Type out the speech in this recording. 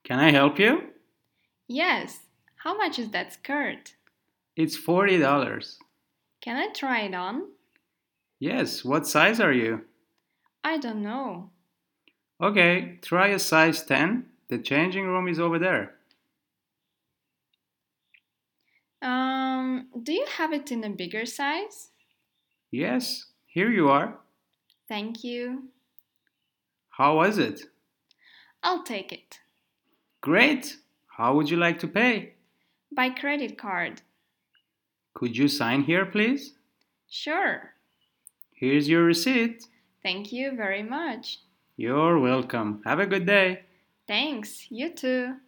Can I help you? Yes. How much is that skirt? It's $40. Can I try it on? Yes, what size are you? I don't know. Okay, try a size 10. The changing room is over there. Do you have it in a bigger size? Yes, here you are. Thank you. How was it? I'll take it. Great! How would you like to pay? By credit card. Could you sign here, please? Sure. Here's your receipt. Thank you very much. You're welcome. Have a good day. Thanks. You too.